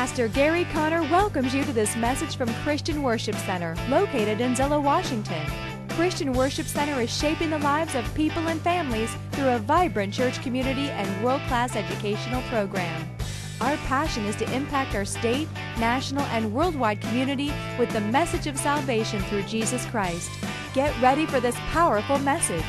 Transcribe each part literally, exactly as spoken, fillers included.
Pastor Gary Conner welcomes you to this message from Christian Worship Center, located in Zillow, Washington. Christian Worship Center is shaping the lives of people and families through a vibrant church community and world-class educational program. Our passion is to impact our state, national, and worldwide community with the message of salvation through Jesus Christ. Get ready for this powerful message.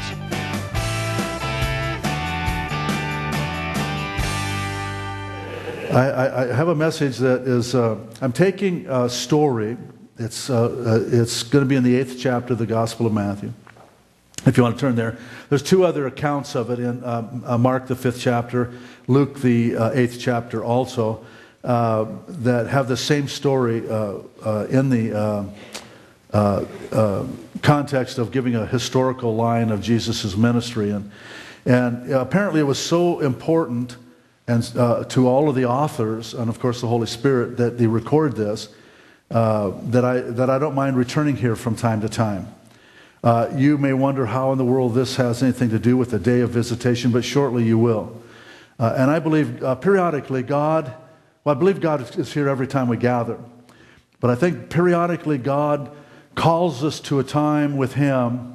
I, I, I have a message that is, uh, I'm taking a story. It's, uh, uh, it's going to be in the eighth chapter of the Gospel of Matthew. If you want to turn there. There's two other accounts of it in uh, uh, Mark, the fifth chapter, Luke, the uh, eighth chapter also, uh, that have the same story uh, uh, in the uh, uh, uh, context of giving a historical line of Jesus' ministry. And, and apparently it was so important and uh, to all of the authors, and of course the Holy Spirit, that they record this, uh, that I that I don't mind returning here from time to time. Uh, you may wonder how in the world this has anything to do with the day of visitation, but shortly you will. Uh, and I believe uh, periodically God, well, I believe God is here every time we gather, but I think periodically God calls us to a time with Him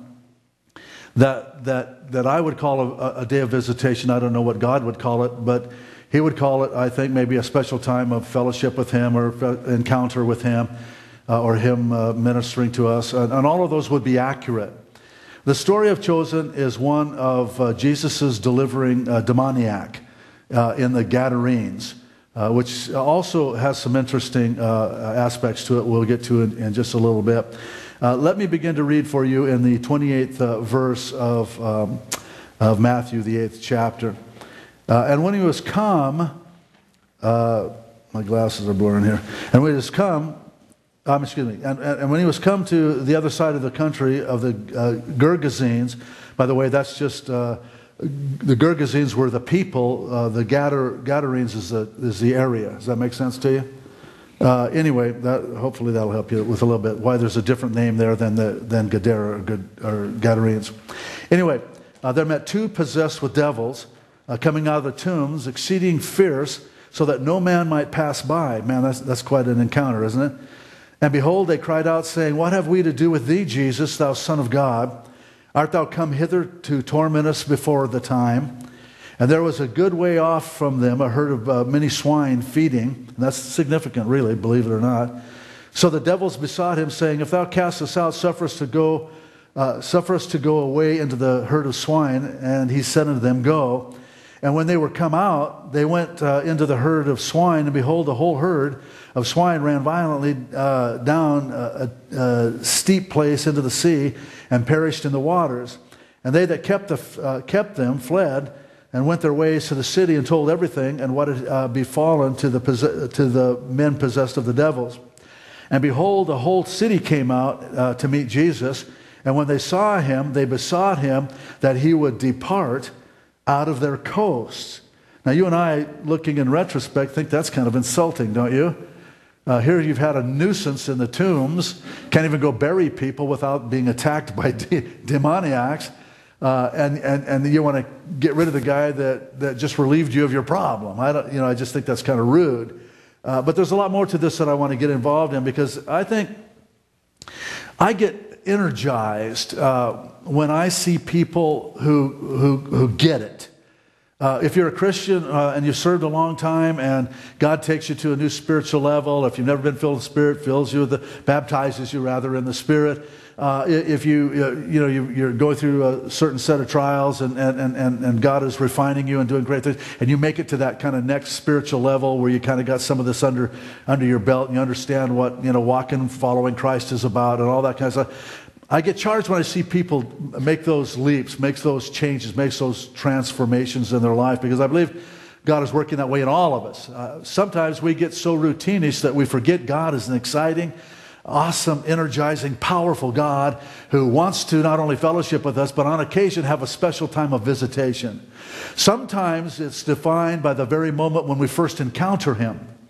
that that that I would call a, a day of visitation. I don't know what God would call it, but He would call it, I think, maybe a special time of fellowship with Him or encounter with Him, uh, or Him uh, ministering to us, and, and all of those would be accurate. The story I've chosen is one of uh, Jesus' delivering a demoniac uh, in the Gadarenes, uh, which also has some interesting uh, aspects to it we'll get to in, in just a little bit. Uh, let me begin to read for you in the twenty-eighth uh, verse of, um, of Matthew, the eighth chapter. Uh, and when he was come, uh, my glasses are blurring here. And when he was come, um, excuse me, and, and when he was come to the other side of the country of the uh, Gergesenes, by the way, that's just, uh, the Gergesenes were the people, uh, the Gadar, Gadarenes is the, is the area. Does that make sense to you? Uh, anyway, that, hopefully that'll help you with a little bit why there's a different name there than the than Gadara or, or Gadarenes. Anyway, uh, there met two possessed with devils uh, coming out of the tombs, exceeding fierce, so that no man might pass by. Man, that's that's quite an encounter, isn't it? And behold, they cried out, saying, "What have we to do with thee, Jesus, thou Son of God? Art thou come hither to torment us before the time?" And there was a good way off from them a herd of uh, many swine feeding. And that's significant, really, believe it or not. So the devils besought him, saying, "If thou cast us out, suffer us to go, uh, suffer us to go away into the herd of swine." And he said unto them, "Go." And when they were come out, they went uh, into the herd of swine, and behold, the whole herd of swine ran violently uh, down a, a, a steep place into the sea, and perished in the waters. And they that kept the uh, kept them fled, and went their ways to the city and told everything and what had uh, befallen to the, to the men possessed of the devils. And behold, the whole city came out uh, to meet Jesus. And when they saw him, they besought him that he would depart out of their coasts. Now, you and I, looking in retrospect, think that's kind of insulting, don't you? Uh, here you've had a nuisance in the tombs, can't even go bury people without being attacked by de- demoniacs. Uh, and, and, and you want to get rid of the guy that, that just relieved you of your problem. I don't, you know, I just think that's kind of rude. Uh, but there's a lot more to this that I want to get involved in, because I think I get energized uh, when I see people who, who, who get it. Uh, if you're a Christian uh, and you've served a long time and God takes you to a new spiritual level, if you've never been filled with the Spirit, fills you with the, baptizes you rather in the Spirit. Uh, if you, uh, you know, you, you're going through a certain set of trials and, and, and, and God is refining you and doing great things, and you make it to that kind of next spiritual level where you kind of got some of this under, under your belt and you understand what, you know, walking, following Christ is about and all that kind of stuff. I get charged when I see people make those leaps, make those changes, make those transformations in their life, because I believe God is working that way in all of us. Uh, sometimes we get so routinish that we forget God is an exciting, awesome, energizing, powerful God who wants to not only fellowship with us, but on occasion have a special time of visitation. Sometimes it's defined by the very moment when we first encounter Him.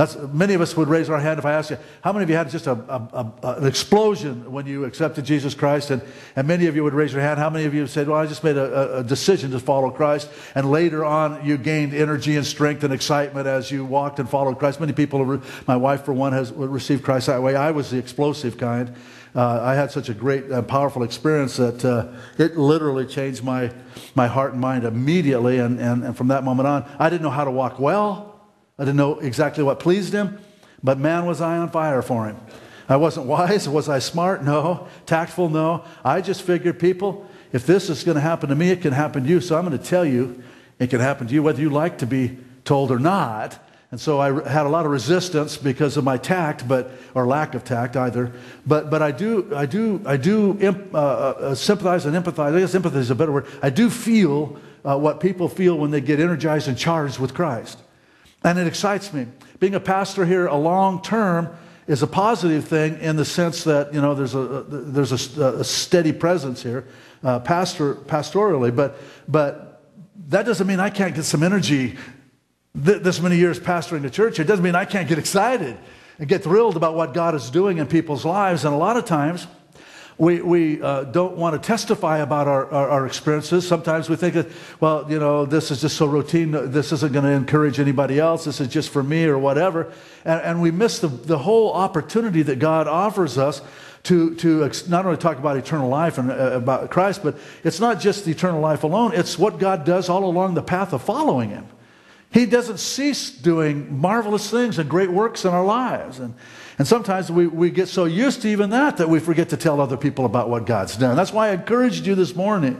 That's, many of us would raise our hand if I asked you, how many of you had just a, a, a, an explosion when you accepted Jesus Christ? And, and many of you would raise your hand. How many of you said, well, I just made a, a decision to follow Christ, and later on you gained energy and strength and excitement as you walked and followed Christ? Many people, my wife for one, has received Christ that way. I was the explosive kind. Uh, I had such a great and powerful experience that uh, it literally changed my, my heart and mind immediately, and, and, and from that moment on, I didn't know how to walk well. I didn't know exactly what pleased him, but man, was I on fire for him. I wasn't wise. Was I smart? No. Tactful? No. I just figured, people, if this is going to happen to me, it can happen to you. So I'm going to tell you, it can happen to you whether you like to be told or not. And so I had a lot of resistance because of my tact, but or lack of tact either. But but I do I do I do imp, uh, uh, sympathize and empathize. I guess empathy is a better word. I do feel uh, what people feel when they get energized and charged with Christ. And it excites me. Being a pastor here a long term is a positive thing in the sense that, you know, there's a there's a, a steady presence here, uh, pastor pastorally. But but that doesn't mean I can't get some energy. Th- this many years pastoring the church, it doesn't mean I can't get excited and get thrilled about what God is doing in people's lives. And a lot of times, We, we uh, don't want to testify about our, our, our experiences. Sometimes we think that, well, you know, this is just so routine. This isn't going to encourage anybody else. This is just for me or whatever. And, and we miss the, the whole opportunity that God offers us to, to ex- not only talk about eternal life and uh, about Christ, but it's not just the eternal life alone. It's what God does all along the path of following him. He doesn't cease doing marvelous things and great works in our lives. And And sometimes we, we get so used to even that that we forget to tell other people about what God's done. That's why I encouraged you this morning.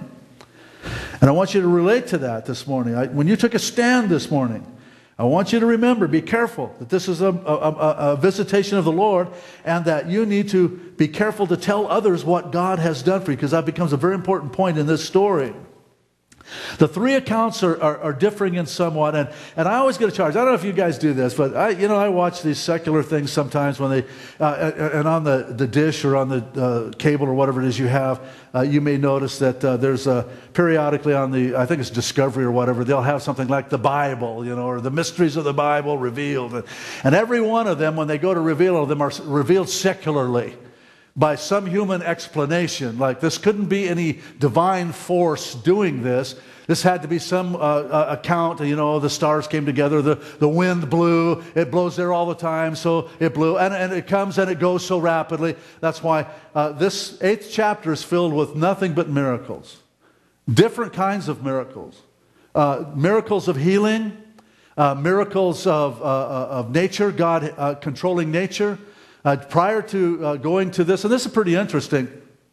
And I want you to relate to that this morning. I, when you took a stand this morning, I want you to remember, be careful that this is a, a, a visitation of the Lord, and that you need to be careful to tell others what God has done for you, because that becomes a very important point in this story. The three accounts are, are, are differing in somewhat, and, and I always get a charge. I don't know if you guys do this, but I, you know, I watch these secular things sometimes when they, uh, and on the, the dish or on the uh, cable or whatever it is you have, uh, you may notice that uh, there's a, periodically on the, I think it's Discovery or whatever, they'll have something like the Bible, you know, or the mysteries of the Bible revealed. And, and every one of them, when they go to reveal them, are revealed secularly, by some human explanation. Like, this couldn't be any divine force doing this. This had to be some uh, uh, account, you know, the stars came together, the, the wind blew, it blows there all the time, so it blew, and, and it comes and it goes so rapidly. That's why uh, this eighth chapter is filled with nothing but miracles. Different kinds of miracles. Uh, miracles of healing, uh, miracles of, uh, of nature, God uh, controlling nature. Uh, prior to uh, going to this, and this is pretty interesting,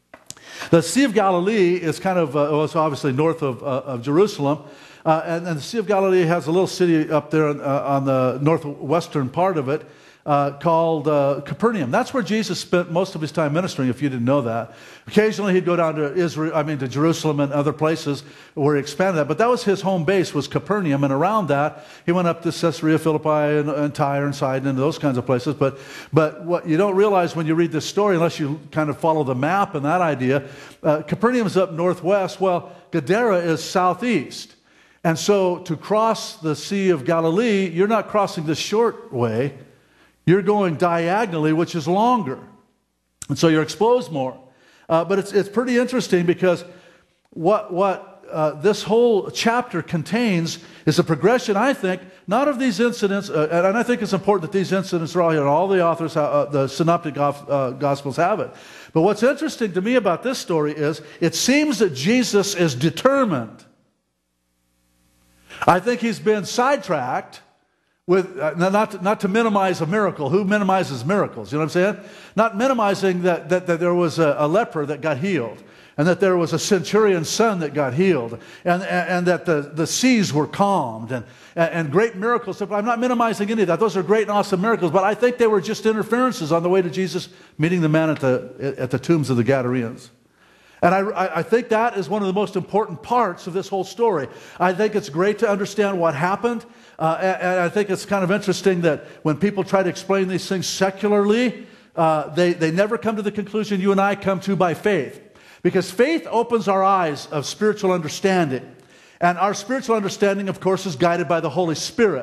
the Sea of Galilee is kind of, uh, well, it's obviously north of, uh, of Jerusalem, uh, and, and the Sea of Galilee has a little city up there on, uh, on the northwestern part of it uh, called uh, Capernaum. That's where Jesus spent most of his time ministering, if you didn't know that. Occasionally he'd go down to Israel, I mean to Jerusalem and other places where he expanded that, but that was his home base, was Capernaum, and around that he went up to Caesarea Philippi and, and Tyre and Sidon and those kinds of places. But, but what you don't realize when you read this story, unless you kind of follow the map and that idea, uh, Capernaum is up northwest, well, Gadara is southeast. And so to cross the Sea of Galilee, you're not crossing the short way, you're going diagonally, which is longer. And so you're exposed more. Uh, but it's, it's pretty interesting, because what, what uh, this whole chapter contains is a progression, I think, not of these incidents, uh, and I think it's important that these incidents are all here, and all the authors, uh, the synoptic uh, gospels have it. But what's interesting to me about this story is it seems that Jesus is determined. I think he's been sidetracked with, uh, not, to, not to minimize a miracle. Who minimizes miracles? You know what I'm saying? Not minimizing that, that, that there was a, a leper that got healed, and that there was a centurion's son that got healed, and, and, and that the, the seas were calmed, and, and great miracles. I'm not minimizing any of that. Those are great and awesome miracles, but I think they were just interferences on the way to Jesus meeting the man at the, at the tombs of the Gadarenes. And I, I think that is one of the most important parts of this whole story. I think it's great to understand what happened. Uh, and, and I think it's kind of interesting that when people try to explain these things secularly, uh, they, they never come to the conclusion you and I come to by faith. Because faith opens our eyes of spiritual understanding. And our spiritual understanding, of course, is guided by the Holy Spirit.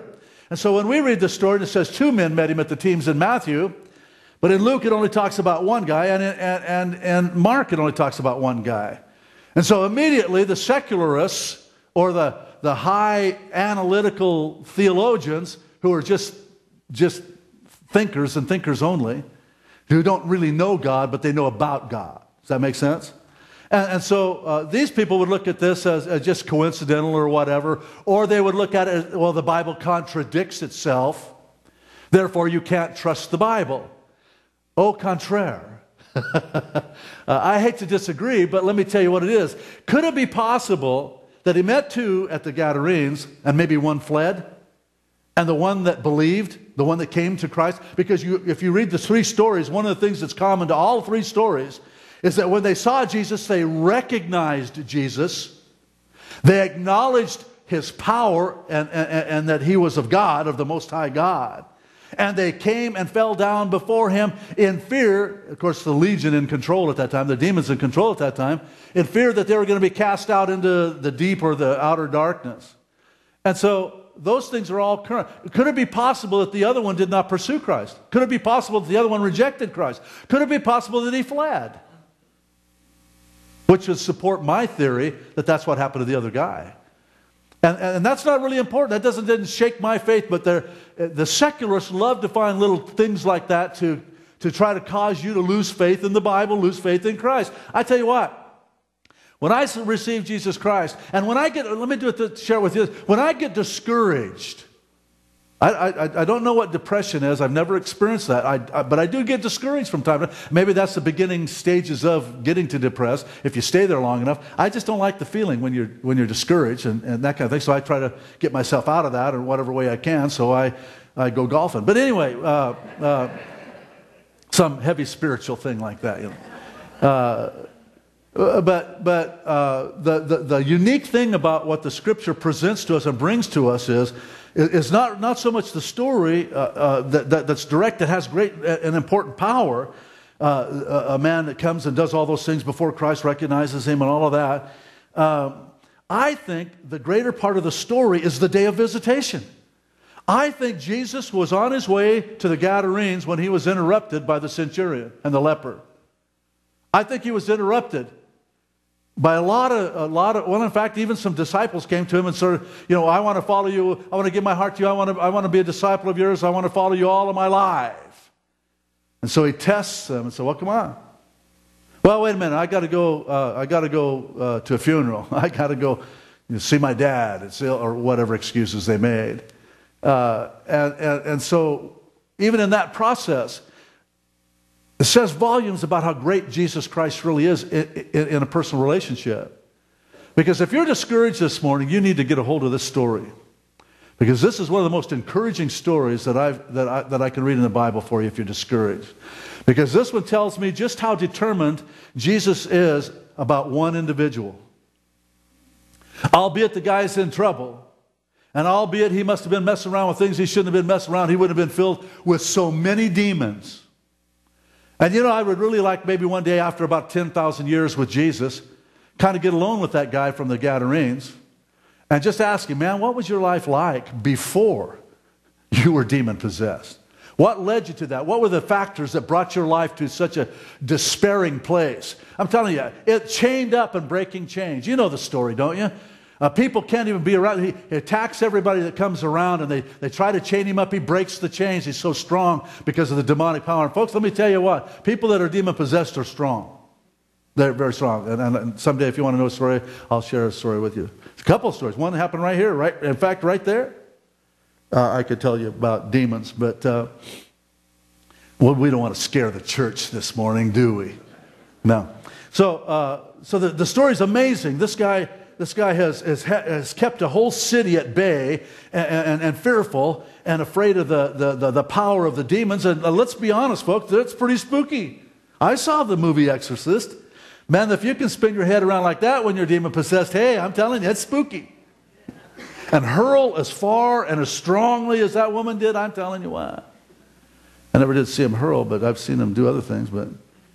And so when we read the story, it says two men met him at the teams in Matthew, but in Luke it only talks about one guy, and, and, and, and Mark it only talks about one guy. And so immediately the secularists, or the, the high analytical theologians, who are just, just thinkers and thinkers only, who don't really know God, but they know about God. Does that make sense? And, and so uh, these people would look at this as, as just coincidental or whatever, or they would look at it as, well, the Bible contradicts itself, therefore you can't trust the Bible. Au contraire. uh, I hate to disagree, but let me tell you what it is. Could it be possible that he met two at the Gadarenes, and maybe one fled, and the one that believed, the one that came to Christ? Because you, if you read the three stories, one of the things that's common to all three stories is that when they saw Jesus, they recognized Jesus. They acknowledged his power and, and, and that he was of God, of the Most High God. And they came and fell down before him in fear. Of course, the legion in control at that time, the demons in control at that time, in fear that they were going to be cast out into the deep or the outer darkness. And so those things are all current. Could it be possible that the other one did not pursue Christ? Could it be possible that the other one rejected Christ? Could it be possible that he fled? Which would support my theory that that's what happened to the other guy. And, and that's not really important. That doesn't, didn't shake my faith, but the secularists love to find little things like that to, to try to cause you to lose faith in the Bible, lose faith in Christ. I tell you what, when I received Jesus Christ, and when I get, let me do it to share with you, when I get discouraged, I, I, I don't know what depression is. I've never experienced that. I, I, but I do get discouraged from time to time. Maybe that's the beginning stages of getting to depressed, if you stay there long enough. I just don't like the feeling when you're, when you're discouraged and, and that kind of thing. So I try to get myself out of that in whatever way I can. So I, I go golfing. But anyway, uh, uh, some heavy spiritual thing like that. You know. Uh, but but uh, the, the, the unique thing about what the Scripture presents to us and brings to us is, is not, not so much the story uh, uh, that, that, that's direct, that has great and important power. Uh, a, a man that comes and does all those things before Christ recognizes him and all of that. Um, I think the greater part of the story is the day of visitation. I think Jesus was on his way to the Gadarenes when he was interrupted by the centurion and the leper. I think he was interrupted by a lot of, a lot of, well, in fact, even some disciples came to him and said, you know, I want to follow you. I want to give my heart to you. I want to, I want to be a disciple of yours. I want to follow you all of my life. And so he tests them and said, well, come on. Well, wait a minute. I got to go, uh, I got to go uh, to a funeral. I got to go you know, see my dad, it's ill, or whatever excuses they made. Uh, and, and, and so even in that process, it says volumes about how great Jesus Christ really is in, in, in a personal relationship. Because if you're discouraged this morning, you need to get a hold of this story. Because this is one of the most encouraging stories that, I've, that, I, that I can read in the Bible for you if you're discouraged. Because this one tells me just how determined Jesus is about one individual. Albeit the guy's in trouble, and albeit he must have been messing around with things he shouldn't have been messing around, he wouldn't have been filled with so many demons. And you know, I would really like maybe one day after about ten thousand years with Jesus, kind of get alone with that guy from the Gadarenes and just ask him, man, what was your life like before you were demon-possessed? What led you to that? What were the factors that brought your life to such a despairing place? I'm telling you, it chained up and breaking chains. You know the story, don't you? Uh, people can't even be around. He, he attacks everybody that comes around, and they, they try to chain him up. He breaks the chains. He's so strong because of the demonic power. And folks, let me tell you what. People that are demon-possessed are strong. They're very strong. And, and, and someday, if you want to know a story, I'll share a story with you. It's a couple of stories. One happened right here. Right, in fact, right there. Uh, I could tell you about demons. But uh, well, we don't want to scare the church this morning, do we? No. So, uh, so the, the story's amazing. This guy... This guy has, has, has kept a whole city at bay and, and, and fearful and afraid of the, the, the, the power of the demons. And uh, let's be honest, folks, that's pretty spooky. I saw the movie Exorcist. Man, if you can spin your head around like that when you're demon-possessed, hey, I'm telling you, it's spooky. And hurl as far and as strongly as that woman did, I'm telling you why. I never did see him hurl, but I've seen him do other things. But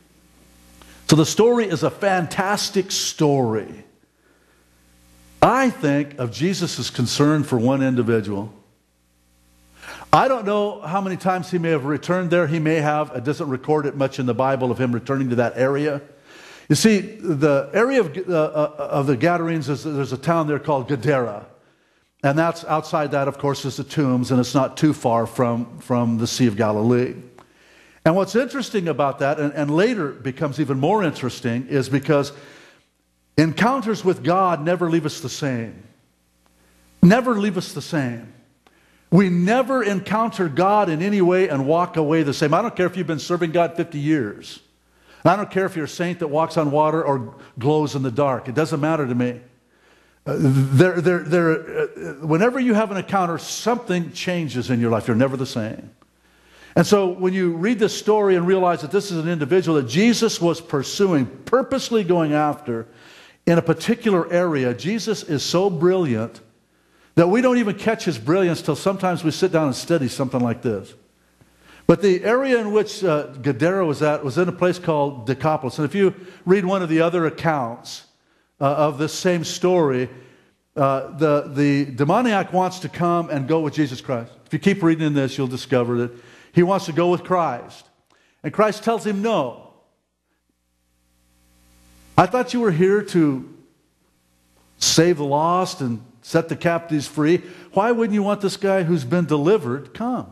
so the story is a fantastic story. I think of Jesus' concern for one individual. I don't know how many times he may have returned there. He may have. It doesn't record it much in the Bible of him returning to that area. You see, the area of, uh, of the Gadarenes, is, there's a town there called Gadara. And that's outside that, of course, is the tombs, and it's not too far from, from the Sea of Galilee. And what's interesting about that, and, and later becomes even more interesting, is because encounters with God never leave us the same. Never leave us the same. We never encounter God in any way and walk away the same. I don't care if you've been serving God fifty years. I don't care if you're a saint that walks on water or glows in the dark. It doesn't matter to me. Uh, there, there, there, uh, whenever you have an encounter, something changes in your life. You're never the same. And so when you read this story and realize that this is an individual that Jesus was pursuing, purposely going after in a particular area, Jesus is so brilliant that we don't even catch his brilliance till sometimes we sit down and study something like this. But the area in which uh, Gadara was at was in a place called Decapolis. And if you read one of the other accounts uh, of this same story, uh, the, the demoniac wants to come and go with Jesus Christ. If you keep reading in this, you'll discover that he wants to go with Christ. And Christ tells him no. I thought you were here to save the lost and set the captives free. Why wouldn't you want this guy who's been delivered come?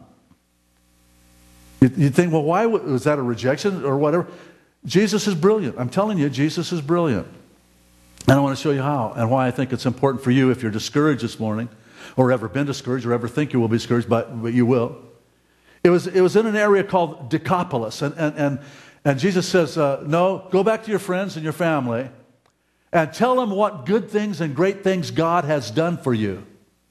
You'd think, well, why was that a rejection or whatever? Jesus is brilliant. I'm telling you, Jesus is brilliant. And I want to show you how and why I think it's important for you if you're discouraged this morning or ever been discouraged or ever think you will be discouraged, but, but you will. It was, it was in an area called Decapolis. And, and, and, and Jesus says, uh, no, go back to your friends and your family and tell them what good things and great things God has done for you.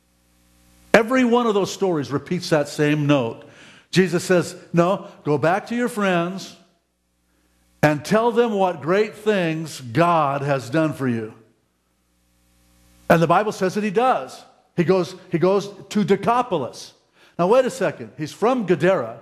Every one of those stories repeats that same note. Jesus says, no, go back to your friends and tell them what great things God has done for you. And the Bible says that he does. He goes, he goes to Decapolis. Now wait a second. He's from Gadara,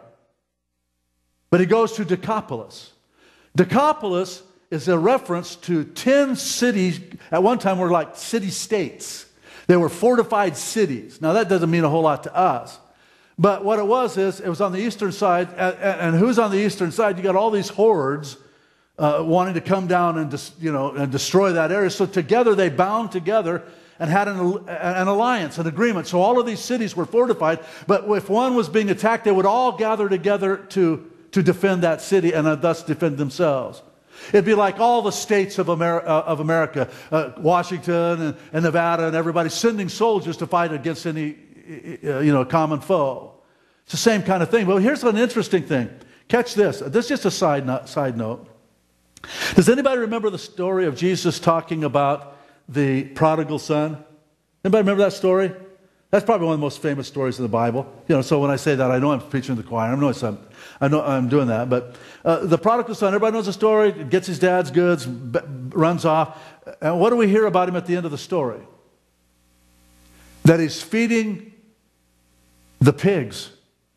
but he goes to Decapolis. Decapolis is a reference to ten cities. At one time were like city-states. They were fortified cities. Now that doesn't mean a whole lot to us. But what it was is, it was on the eastern side, and, and who's on the eastern side? You got all these hordes uh, wanting to come down and, dis, you know, and destroy that area. So together they bound together and had an, an alliance, an agreement. So all of these cities were fortified, but if one was being attacked, they would all gather together to, to defend that city and uh, thus defend themselves. It'd be like all the states of America, uh, of America uh, Washington and, and Nevada and everybody sending soldiers to fight against any you know, common foe. It's the same kind of thing. But here's an interesting thing. Catch this. This is just a side note, side note. Does anybody remember the story of Jesus talking about the prodigal son? Anybody remember that story? That's probably one of the most famous stories in the Bible. You know, so when I say that, I know I'm preaching to the choir. I know I'm, I know I'm doing that. But uh, the prodigal son, everybody knows the story. Gets his dad's goods, b- runs off. And what do we hear about him at the end of the story? That he's feeding the pigs.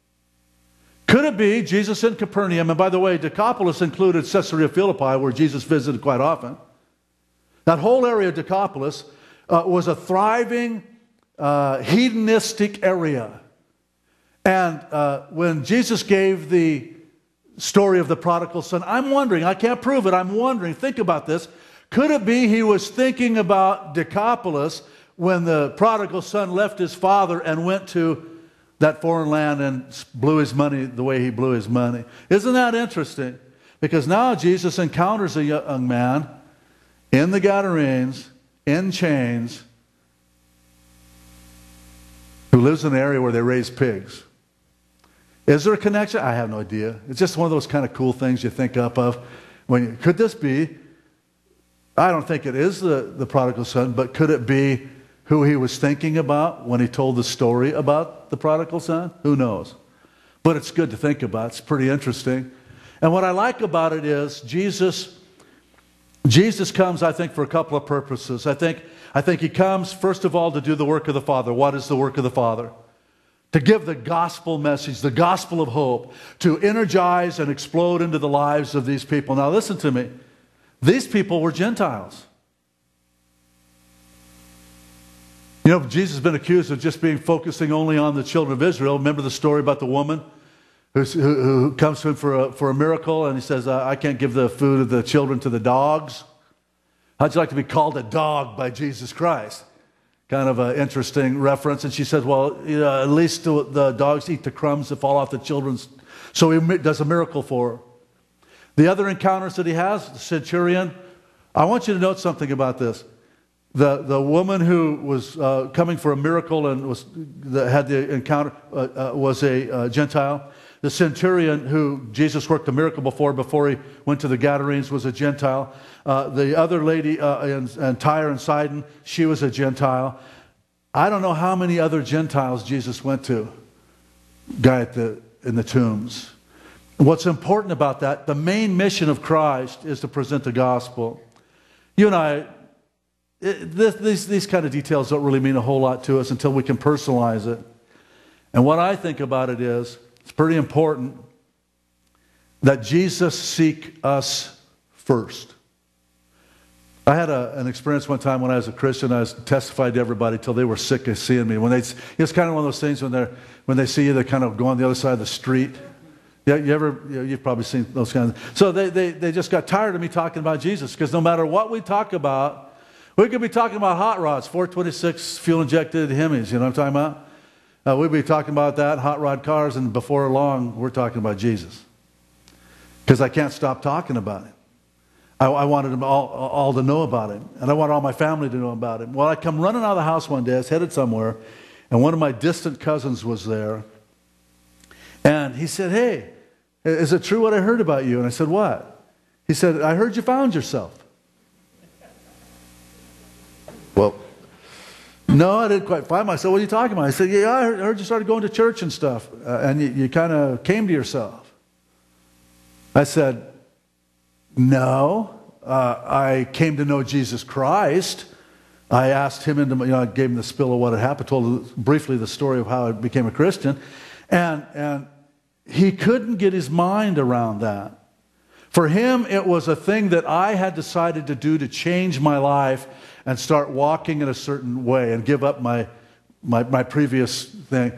Could it be Jesus in Capernaum? And by the way, Decapolis included Caesarea Philippi, where Jesus visited quite often. That whole area of Decapolis uh, was a thriving, uh, hedonistic area. And uh, when Jesus gave the story of the prodigal son, I'm wondering, I can't prove it, I'm wondering, think about this. Could it be he was thinking about Decapolis when the prodigal son left his father and went to that foreign land and blew his money the way he blew his money? Isn't that interesting? Because now Jesus encounters a young man in the Gadarenes, in chains, who lives in an area where they raise pigs. Is there a connection? I have no idea. It's just one of those kind of cool things you think up of. When you, could this be? I don't think it is the, the prodigal son, but could it be who he was thinking about when he told the story about the prodigal son? Who knows? But it's good to think about. It's pretty interesting. And what I like about it is Jesus, Jesus comes, I think, for a couple of purposes. I think, I think he comes, first of all, to do the work of the Father. What is the work of the Father? To give the gospel message, the gospel of hope, to energize and explode into the lives of these people. Now listen to me. These people were Gentiles. You know, Jesus has been accused of just being focusing only on the children of Israel. Remember the story about the woman who's, who, who comes to him for a, for a miracle, and he says, I can't give the food of the children to the dogs. How'd you like to be called a dog by Jesus Christ? Kind of an interesting reference. And she says, well, you know, at least the, the dogs eat the crumbs that fall off the children's. So he does a miracle for her. The other encounters that he has, the centurion, I want you to note something about this. The, the woman who was uh, coming for a miracle and was that had the encounter uh, uh, was a uh, Gentile. The centurion who Jesus worked a miracle before, before he went to the Gadarenes, was a Gentile. Uh, the other lady uh, in, in Tyre and Sidon, she was a Gentile. I don't know how many other Gentiles Jesus went to. Guy at the in the tombs. What's important about that, the main mission of Christ is to present the gospel. You and I, it, this, these, these kind of details don't really mean a whole lot to us until we can personalize it. And what I think about it is, it's pretty important that Jesus seek us first. I had a, an experience one time when I was a Christian. I was testified to everybody till they were sick of seeing me. When they, it's kind of one of those things when they're when they see you, they kind of go on the other side of the street. Yeah, you ever? You know, you've probably seen those kinds. Of, so they, they they just got tired of me talking about Jesus, because no matter what we talk about, we could be talking about hot rods, four twenty-six fuel injected Hemis. You know what I'm talking about? Uh, we'd be talking about that, hot rod cars, and before long, we're talking about Jesus, because I can't stop talking about him. I, I wanted them all, all to know about him, and I want all my family to know about him. Well, I come running out of the house one day. I was headed somewhere, and one of my distant cousins was there, and he said, hey, is it true what I heard about you? And I said, what? He said, I heard you found yourself. Well, no, I didn't quite find myself. What are you talking about? I said, yeah, I heard, I heard you started going to church and stuff, uh, and you, you kind of came to yourself. I said, no, uh, I came to know Jesus Christ. I asked him into, you know, I gave him the spill of what had happened, told briefly the story of how I became a Christian, and and he couldn't get his mind around that. For him, it was a thing that I had decided to do to change my life and start walking in a certain way and give up my my, my previous thing.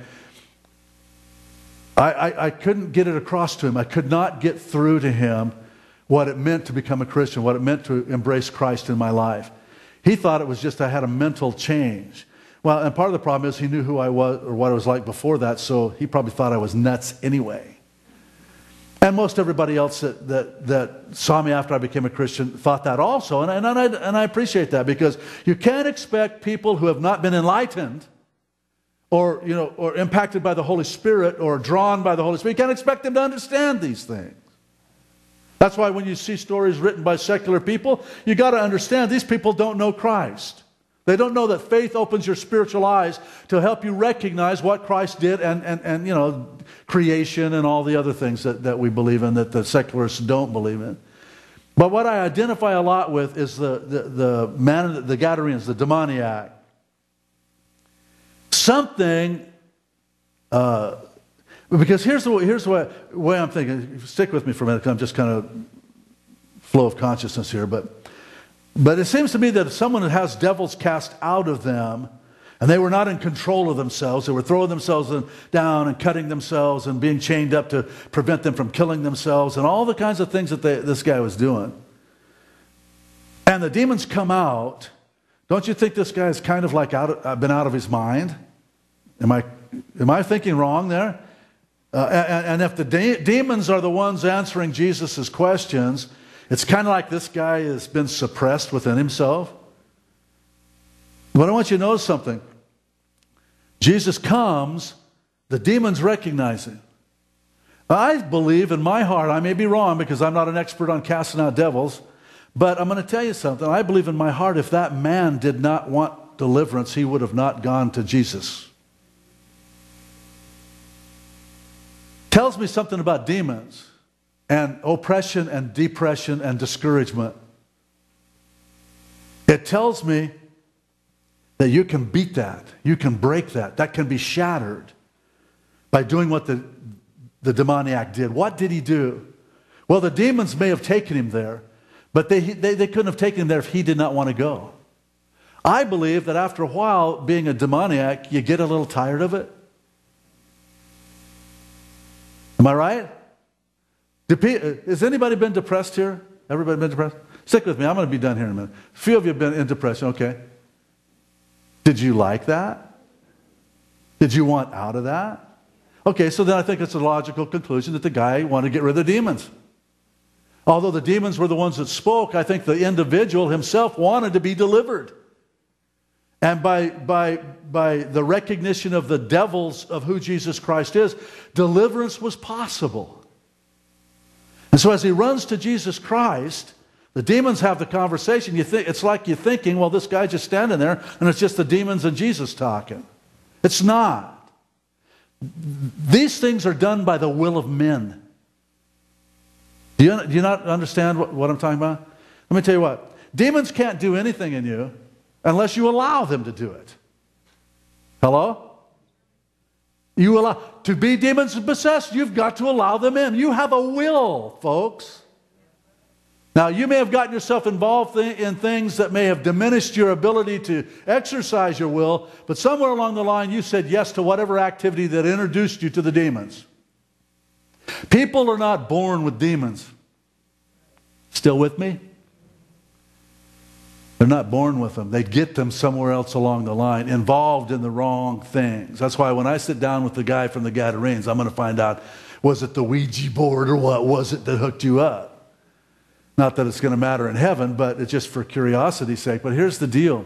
I, I, I couldn't get it across to him. I could not get through to him what it meant to become a Christian, what it meant to embrace Christ in my life. He thought it was just I had a mental change. Well, and part of the problem is he knew who I was or what I was like before that, so he probably thought I was nuts anyway. And most everybody else that, that, that saw me after I became a Christian thought that also, and, and, I, and I appreciate that, because you can't expect people who have not been enlightened or, you know, or impacted by the Holy Spirit or drawn by the Holy Spirit, you can't expect them to understand these things. That's why when you see stories written by secular people, you got to understand these people don't know Christ. They don't know that faith opens your spiritual eyes to help you recognize what Christ did and, and, and you know, creation and all the other things that, that we believe in that the secularists don't believe in. But what I identify a lot with is the, the, the man, the Gadarenes, the demoniac. Something, uh, because here's the, here's the way, way I'm thinking. Stick with me for a minute, because I'm just kind of flow of consciousness here. But, but it seems to me that if someone has devils cast out of them, and they were not in control of themselves, they were throwing themselves down and cutting themselves and being chained up to prevent them from killing themselves and all the kinds of things that they, this guy was doing. And the demons come out. Don't you think this guy is kind of like out of, been out of his mind? Am I, am I thinking wrong there? Uh, and, and if the de- demons are the ones answering Jesus' questions, it's kind of like this guy has been suppressed within himself. But I want you to know something. Jesus comes, the demons recognize him. I believe in my heart, I may be wrong because I'm not an expert on casting out devils, but I'm going to tell you something. I believe in my heart if that man did not want deliverance, he would have not gone to Jesus. Tells me something about demons and oppression and depression and discouragement. It tells me that you can beat that. You can break that. That can be shattered by doing what the, the demoniac did. What did he do? Well, the demons may have taken him there, but they, they, they couldn't have taken him there if he did not want to go. I believe that after a while, being a demoniac, you get a little tired of it. Am I right? Has anybody been depressed here? Everybody been depressed? Stick with me. I'm going to be done here in a minute. A few of you have been in depression. Okay. Did you like that? Did you want out of that? Okay, so then I think it's a logical conclusion that the guy wanted to get rid of the demons. Although the demons were the ones that spoke, I think the individual himself wanted to be delivered. And by, by, by the recognition of the devils of who Jesus Christ is, deliverance was possible. And so as he runs to Jesus Christ, the demons have the conversation. You think, it's like you're thinking, well, this guy's just standing there, and it's just the demons and Jesus talking. It's not. These things are done by the will of men. Do you, do you not understand what, what I'm talking about? Let me tell you what. Demons can't do anything in you unless you allow them to do it. Hello? You allow, to be demons possessed, you've got to allow them in. You have a will, folks. Now, you may have gotten yourself involved in things that may have diminished your ability to exercise your will, but somewhere along the line you said yes to whatever activity that introduced you to the demons. People are not born with demons. Still with me? They're not born with them. They get them somewhere else along the line, involved in the wrong things. That's why when I sit down with the guy from the Gadarenes, I'm going to find out, was it the Ouija board or what was it that hooked you up? Not that it's going to matter in heaven, but it's just for curiosity's sake. But here's the deal.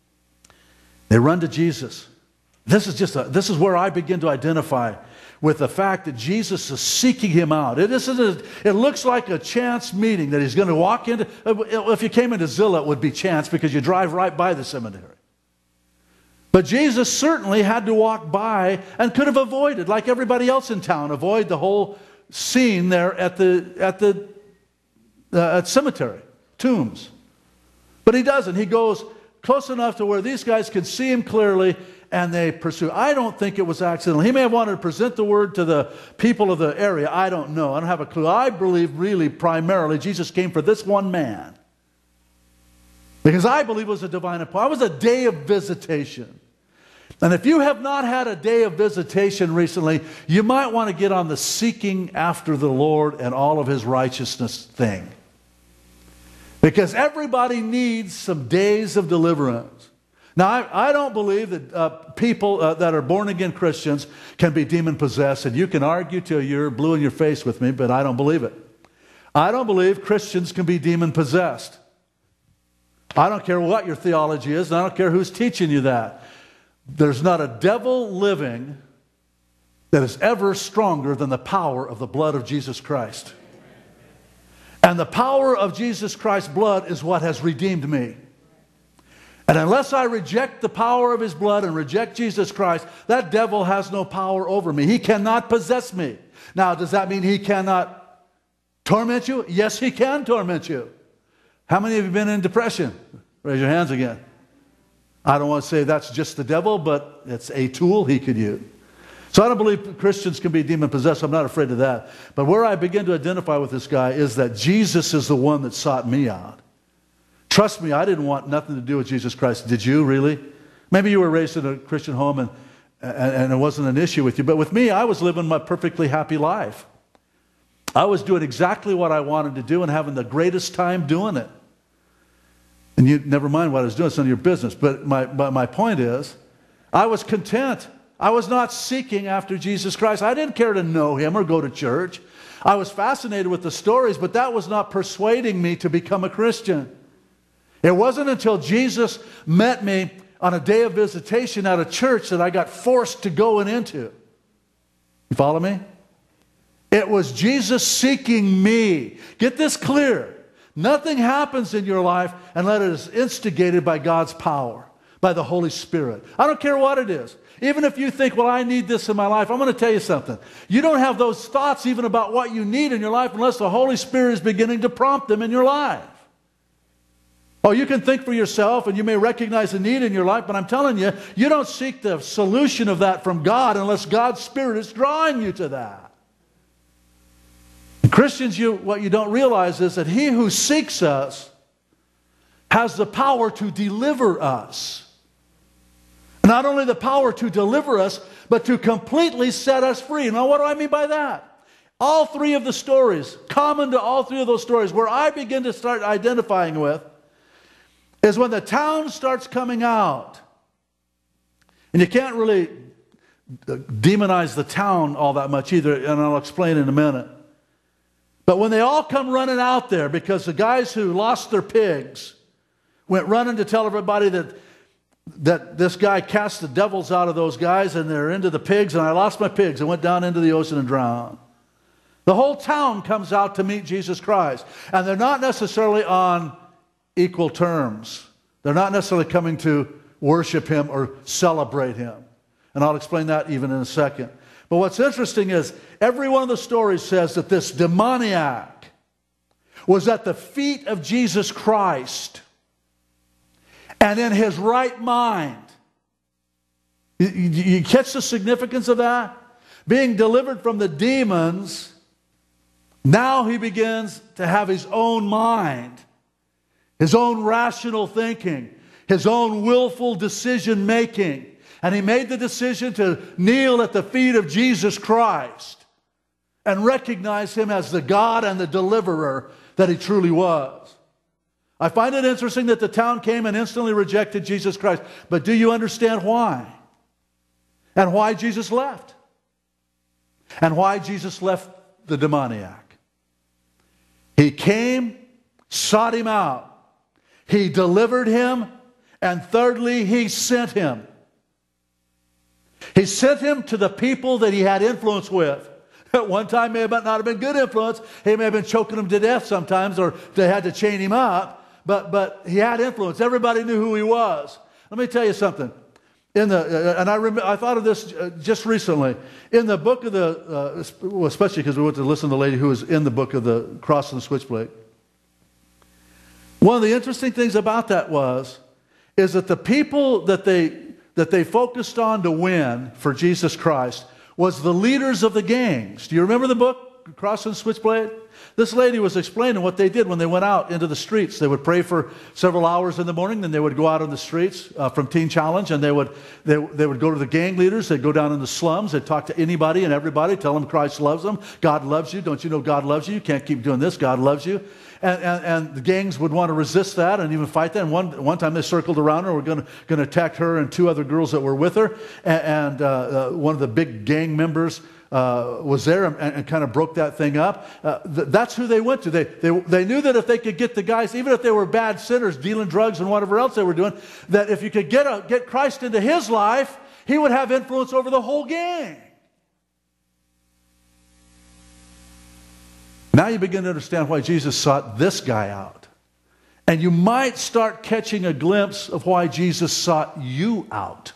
They run to Jesus. This is just a, this is where I begin to identify with the fact that Jesus is seeking him out. It, isn't a, it looks like a chance meeting that he's going to walk into. If you came into Zillah, it would be chance because you drive right by the cemetery. But Jesus certainly had to walk by and could have avoided, like everybody else in town, avoid the whole scene there at the at the Uh, at cemetery, tombs. But he doesn't. He goes close enough to where these guys can see him clearly and they pursue. I don't think it was accidental. He may have wanted to present the word to the people of the area. I don't know. I don't have a clue. I believe really primarily Jesus came for this one man. Because I believe it was a divine appointment. It was a day of visitation. And if you have not had a day of visitation recently, you might want to get on the seeking after the Lord and all of his righteousness thing. Because everybody needs some days of deliverance. Now, I, I don't believe that uh, people uh, that are born-again Christians can be demon-possessed, and you can argue till you're blue in your face with me, but I don't believe it. I don't believe Christians can be demon-possessed. I don't care what your theology is, and I don't care who's teaching you that. There's not a devil living that is ever stronger than the power of the blood of Jesus Christ. And the power of Jesus Christ's blood is what has redeemed me. And unless I reject the power of his blood and reject Jesus Christ, that devil has no power over me. He cannot possess me. Now, does that mean he cannot torment you? Yes, he can torment you. How many of you have been in depression? Raise your hands again. I don't want to say that's just the devil, but it's a tool he could use. So I don't believe Christians can be demon-possessed. I'm not afraid of that. But where I begin to identify with this guy is that Jesus is the one that sought me out. Trust me, I didn't want nothing to do with Jesus Christ. Did you, really? Maybe you were raised in a Christian home and, and, and it wasn't an issue with you. But with me, I was living my perfectly happy life. I was doing exactly what I wanted to do and having the greatest time doing it. And you never mind what I was doing, it's none of your business. But my, but my point is, I was content. I was not seeking after Jesus Christ. I didn't care to know him or go to church. I was fascinated with the stories, but that was not persuading me to become a Christian. It wasn't until Jesus met me on a day of visitation at a church that I got forced to go and into. You follow me? It was Jesus seeking me. Get this clear. Nothing happens in your life unless it is instigated by God's power, by the Holy Spirit. I don't care what it is. Even if you think, well, I need this in my life, I'm going to tell you something. You don't have those thoughts even about what you need in your life unless the Holy Spirit is beginning to prompt them in your life. Oh, you can think for yourself and you may recognize a need in your life, but I'm telling you, you don't seek the solution of that from God unless God's Spirit is drawing you to that. And Christians, you, what you don't realize is that he who seeks us has the power to deliver us. Not only the power to deliver us, but to completely set us free. Now, what do I mean by that? All three of the stories, common to all three of those stories, where I begin to start identifying with, is when the town starts coming out. And you can't really demonize the town all that much either, and I'll explain in a minute. But when they all come running out there, because the guys who lost their pigs went running to tell everybody that that this guy cast the devils out of those guys and they're into the pigs, and I lost my pigs and went down into the ocean and drowned. The whole town comes out to meet Jesus Christ, and they're not necessarily on equal terms. They're not necessarily coming to worship him or celebrate him. And I'll explain that even in a second. But what's interesting is every one of the stories says that this demoniac was at the feet of Jesus Christ and in his right mind. You, you, you catch the significance of that? Being delivered from the demons, now he begins to have his own mind, his own rational thinking, his own willful decision making. And he made the decision to kneel at the feet of Jesus Christ and recognize him as the God and the deliverer that he truly was. I find it interesting that the town came and instantly rejected Jesus Christ. But do you understand why? And why Jesus left? And why Jesus left the demoniac? He came, sought him out. He delivered him. And thirdly, he sent him. He sent him to the people that he had influence with. At one time, may have not have been good influence. He may have been choking them to death sometimes, or they had to chain him up. But, but he had influence. Everybody knew who he was. Let me tell you something. In the, uh, and I, rem- I thought of this uh, just recently. In the book of the, uh, well, especially because we went to listen to the lady who was in the book of the Cross and the Switchblade. One of the interesting things about that was, is that the people that they, that they focused on to win for Jesus Christ was the leaders of the gangs. Do you remember the book, Cross and Switchblade? This lady was explaining what they did when they went out into the streets. They would pray for several hours in the morning, then they would go out on the streets uh, from Teen Challenge, and they would, they, they would go to the gang leaders. They'd go down in the slums. They'd talk to anybody and everybody, tell them Christ loves them. God loves you. Don't you know God loves you? You can't keep doing this. God loves you. And, and, and the gangs would want to resist that and even fight that. And one, one time they circled around her. We're going to, going to attack her and two other girls that were with her. And, and uh, uh, one of the big gang members uh, was there and, and kind of broke that thing up. Uh, th- that's who they went to. They, they, they knew that if they could get the guys, even if they were bad sinners, dealing drugs and whatever else they were doing, that if you could get, a, get Christ into his life, he would have influence over the whole gang. Now you begin to understand why Jesus sought this guy out. And you might start catching a glimpse of why Jesus sought you out.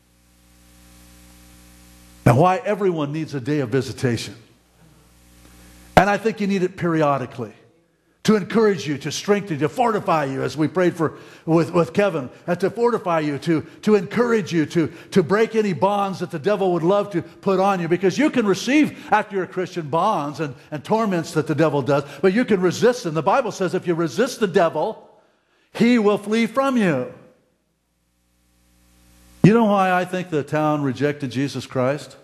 And why everyone needs a day of visitation. And I think you need it periodically. To encourage you, to strengthen you, to fortify you, as we prayed for with, with Kevin, and to fortify you, to, to encourage you, to, to break any bonds that the devil would love to put on you. Because you can receive, after you're a Christian, bonds and, and torments that the devil does, but you can resist them. The Bible says if you resist the devil, he will flee from you. You know why I think the town rejected Jesus Christ?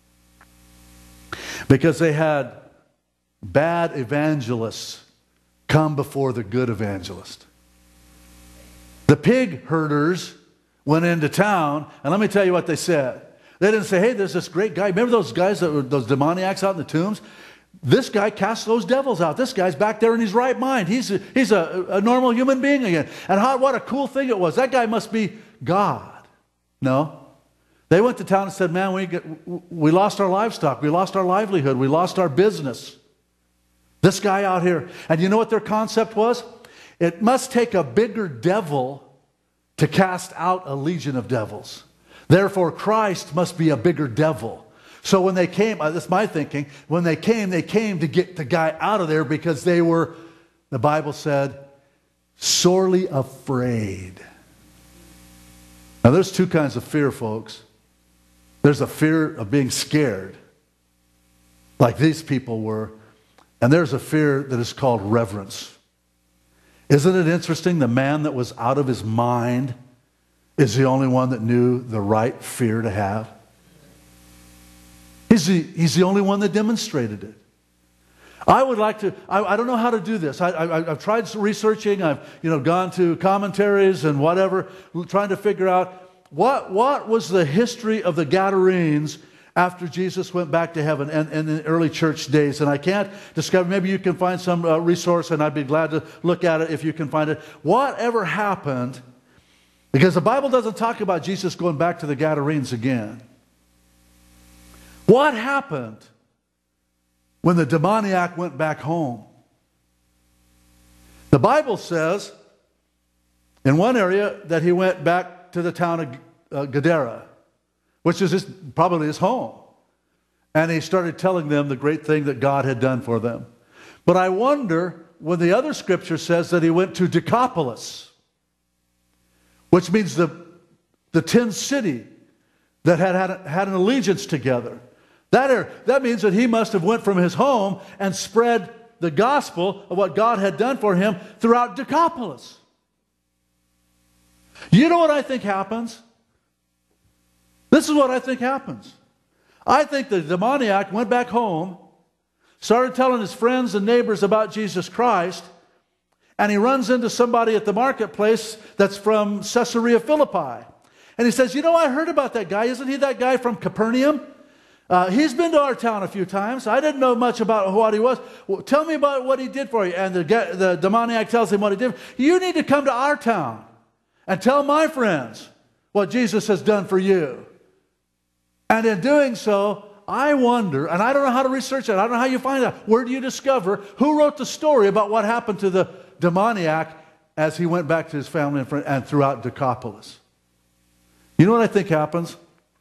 Because they had bad evangelists come before the good evangelist. The pig herders went into town, and let me tell you what they said. They didn't say, hey, there's this great guy. Remember those guys, that were those demoniacs out in the tombs? This guy casts those devils out. This guy's back there in his right mind. He's a, he's a, a normal human being again. And how, what a cool thing it was. That guy must be God. No. They went to town and said, man, we, get, we lost our livestock. We lost our livelihood. We lost our business. This guy out here. And you know what their concept was? It must take a bigger devil to cast out a legion of devils. Therefore, Christ must be a bigger devil. So when they came, that's my thinking, when they came, they came to get the guy out of there because they were, the Bible said, sorely afraid. Now there's two kinds of fear, folks. There's a fear of being scared, like these people were. And there's a fear that is called reverence. Isn't it interesting? The man that was out of his mind is the only one that knew the right fear to have. He's the, he's the only one that demonstrated it. I would like to, I, I don't know how to do this. I, I, I've tried researching, I've you know, gone to commentaries and whatever, trying to figure out what, what was the history of the Gadarenes after Jesus went back to heaven and, and in the early church days. And I can't discover, maybe you can find some uh, resource and I'd be glad to look at it if you can find it. Whatever happened, because the Bible doesn't talk about Jesus going back to the Gadarenes again. What happened when the demoniac went back home? The Bible says in one area that he went back to the town of uh, Gadara, which is his, probably his home. And he started telling them the great thing that God had done for them. But I wonder when the other scripture says that he went to Decapolis, which means the, the ten city that had, had had an allegiance together. That, are, that means that he must have went from his home and spread the gospel of what God had done for him throughout Decapolis. You know what I think happens? This is what I think happens. I think the demoniac went back home, started telling his friends and neighbors about Jesus Christ, and he runs into somebody at the marketplace that's from Caesarea Philippi. And he says, you know, I heard about that guy. Isn't he that guy from Capernaum? Uh, he's been to our town a few times. I didn't know much about what he was. Well, tell me about what he did for you. And the, the demoniac tells him what he did. You need to come to our town and tell my friends what Jesus has done for you. And in doing so, I wonder, and I don't know how to research that. I don't know how you find out. Where do you discover who wrote the story about what happened to the demoniac as he went back to his family and, friend, and throughout Decapolis? You know what I think happens?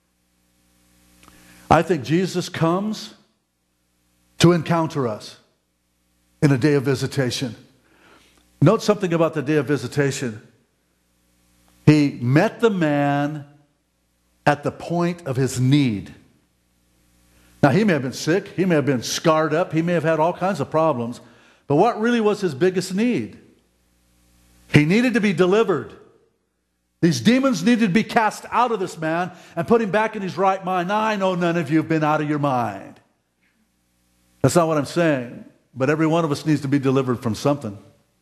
I think Jesus comes to encounter us in a day of visitation. Note something about the day of visitation. He met the man at the point of his need. Now, he may have been sick. He may have been scarred up. He may have had all kinds of problems. But what really was his biggest need? He needed to be delivered. These demons needed to be cast out of this man and put him back in his right mind. Now, I know none of you have been out of your mind. That's not what I'm saying. But every one of us needs to be delivered from something.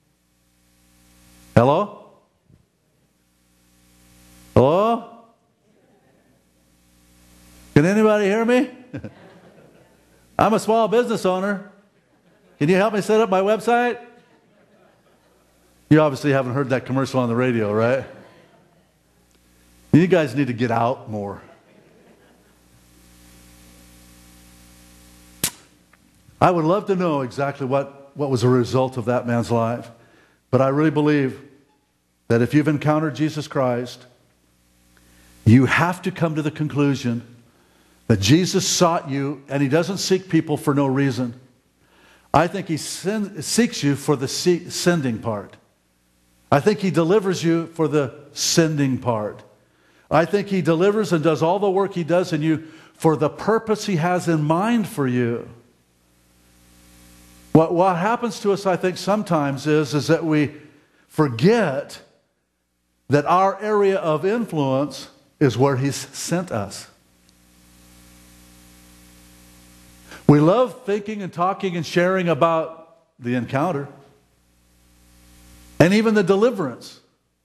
Hello? Hello? Can anybody hear me? I'm a small business owner. Can you help me set up my website? You obviously haven't heard that commercial on the radio, right? You guys need to get out more. I would love to know exactly what, what was a result of that man's life. But I really believe that if you've encountered Jesus Christ, you have to come to the conclusion that Jesus sought you, and he doesn't seek people for no reason. I think he send, seeks you for the see, sending part. I think he delivers you for the sending part. I think he delivers and does all the work he does in you for the purpose he has in mind for you. What, what happens to us, I think, sometimes is, is that we forget that our area of influence is where he's sent us. We love thinking and talking and sharing about the encounter and even the deliverance.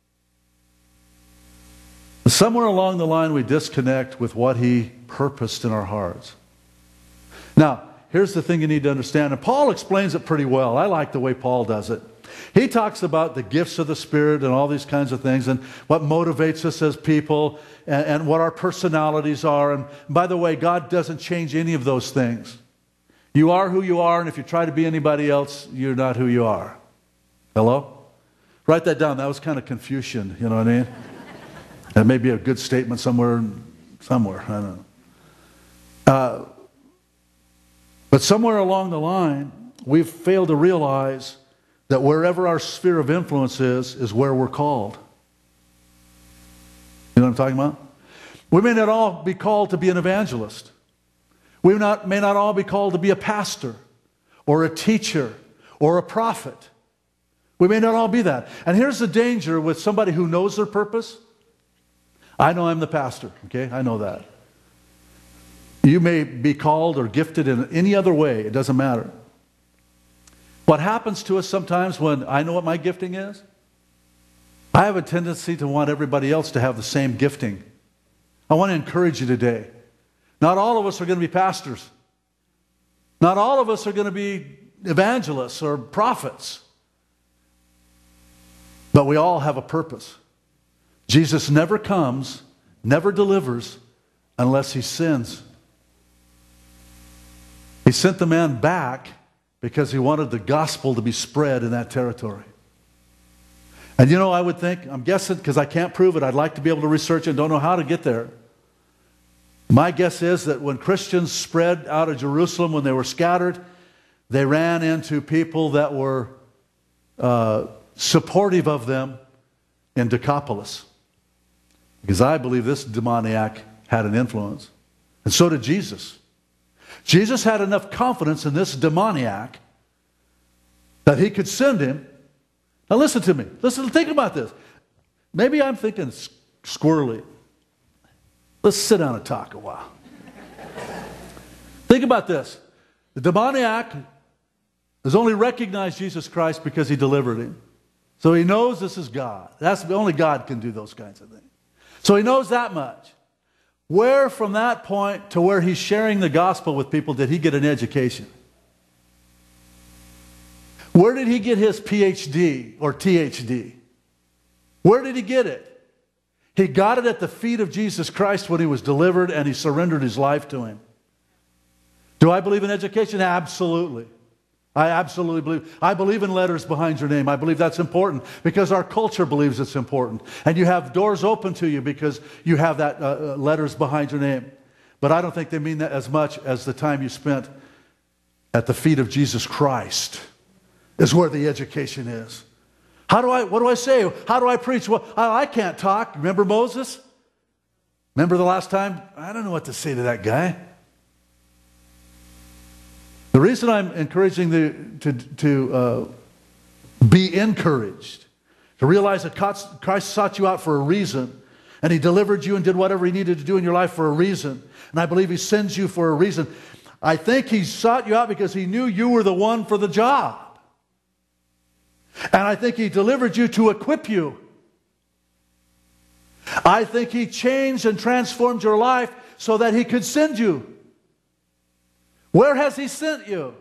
Somewhere along the line we disconnect with what he purposed in our hearts. Now, here's the thing you need to understand, and Paul explains it pretty well. I like the way Paul does it. He talks about the gifts of the Spirit and all these kinds of things and what motivates us as people and, and what our personalities are. And by the way, God doesn't change any of those things. You are who you are, and if you try to be anybody else, you're not who you are. Hello? Write that down. That was kind of Confucian, you know what I mean? That may be a good statement somewhere, somewhere, I don't know. Uh, but somewhere along the line, we've failed to realize that wherever our sphere of influence is, is where we're called. You know what I'm talking about? We may not all be called to be an evangelist. We not, may not all be called to be a pastor or a teacher or a prophet. We may not all be that. And here's the danger with somebody who knows their purpose. I know I'm the pastor, okay? I know that. You may be called or gifted in any other way. It doesn't matter. What happens to us sometimes when I know what my gifting is, I have a tendency to want everybody else to have the same gifting. I want to encourage you today. Not all of us are going to be pastors. Not all of us are going to be evangelists or prophets. But we all have a purpose. Jesus never comes, never delivers, unless he sends. He sent the man back because he wanted the gospel to be spread in that territory. And you know, I would think, I'm guessing, because I can't prove it, I'd like to be able to research it and don't know how to get there. My guess is that when Christians spread out of Jerusalem, when they were scattered, they ran into people that were uh, supportive of them in Decapolis. Because I believe this demoniac had an influence. And so did Jesus. Jesus had enough confidence in this demoniac that he could send him. Now listen to me. Listen, think about this. Maybe I'm thinking squirrely. Let's sit down and talk a while. Think about this. The demoniac has only recognized Jesus Christ because he delivered him. So he knows this is God. That's only God can do those kinds of things. So he knows that much. Where from that point to where he's sharing the gospel with people did he get an education? Where did he get his P H D or T H D? Where did he get it? He got it at the feet of Jesus Christ when he was delivered and he surrendered his life to him. Do I believe in education? Absolutely. I absolutely believe. I believe in letters behind your name. I believe that's important because our culture believes it's important. And you have doors open to you because you have that uh, letters behind your name. But I don't think they mean that as much as the time you spent at the feet of Jesus Christ is where the education is. How do I, what do I say? How do I preach? Well, I, I can't talk. Remember Moses? Remember the last time? I don't know what to say to that guy. The reason I'm encouraging the, to, to uh, be encouraged, to realize that Christ sought you out for a reason, and he delivered you and did whatever he needed to do in your life for a reason, and I believe he sends you for a reason. I think he sought you out because he knew you were the one for the job. And I think he delivered you to equip you. I think he changed and transformed your life so that he could send you. Where has he sent you?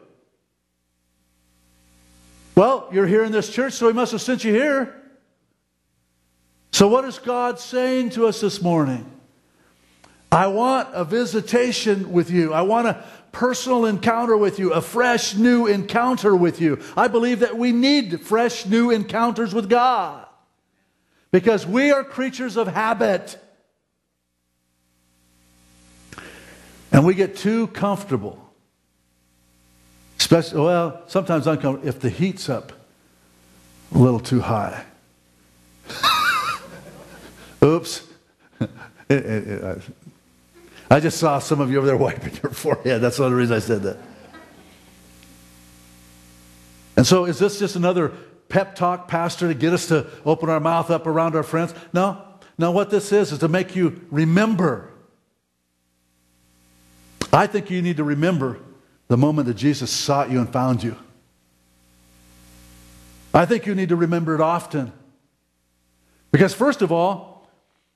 Well, you're here in this church, so he must have sent you here. So what is God saying to us this morning? I want a visitation with you. I want a personal encounter with you, a fresh new encounter with you. I believe that we need fresh new encounters with God because we are creatures of habit. And we get too comfortable. Especially, well, sometimes uncomfortable if the heat's up a little too high. Oops. It, it, it, I, I just saw some of you over there wiping your forehead. That's the only reason I said that. And so is this just another pep talk, pastor, to get us to open our mouth up around our friends? No. No, what this is is to make you remember. I think you need to remember the moment that Jesus sought you and found you. I think you need to remember it often. Because first of all,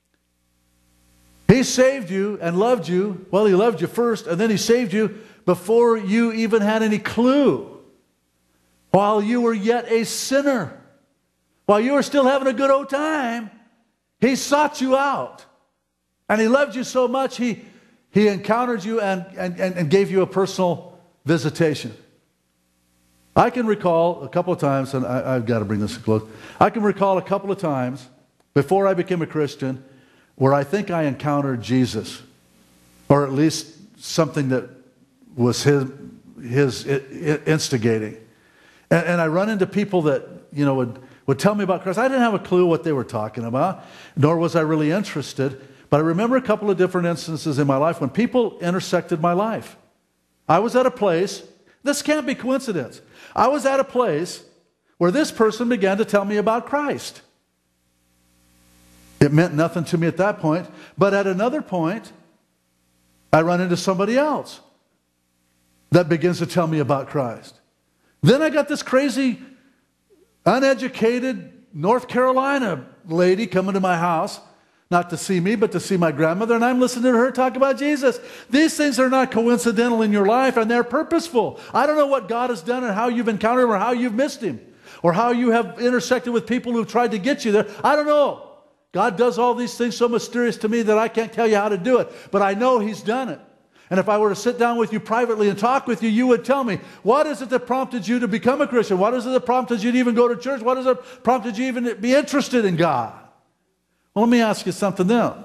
he saved you and loved you. Well, he loved you first, and then he saved you before you even had any clue. While you were yet a sinner. While you were still having a good old time, he sought you out. And he loved you so much, he, he encountered you and, and, and gave you a personal visitation. I can recall a couple of times, and I, I've got to bring this to close. I can recall a couple of times before I became a Christian where I think I encountered Jesus, or at least something that was his, his instigating. And, and I run into people that, you know, would, would tell me about Christ. I didn't have a clue what they were talking about, nor was I really interested. But I remember a couple of different instances in my life when people intersected my life. I was at a place, this can't be coincidence. I was at a place where this person began to tell me about Christ. It meant nothing to me at that point, but at another point, I run into somebody else that begins to tell me about Christ. Then I got this crazy, uneducated North Carolina lady coming to my house, not to see me, but to see my grandmother, and I'm listening to her talk about Jesus. These things are not coincidental in your life, and they're purposeful. I don't know what God has done and how you've encountered him or how you've missed him or how you have intersected with people who've tried to get you there. I don't know. God does all these things so mysterious to me that I can't tell you how to do it, but I know he's done it. And if I were to sit down with you privately and talk with you, you would tell me, what is it that prompted you to become a Christian? What is it that prompted you to even go to church? What is it that prompted you even to be interested in God? Well, let me ask you something else.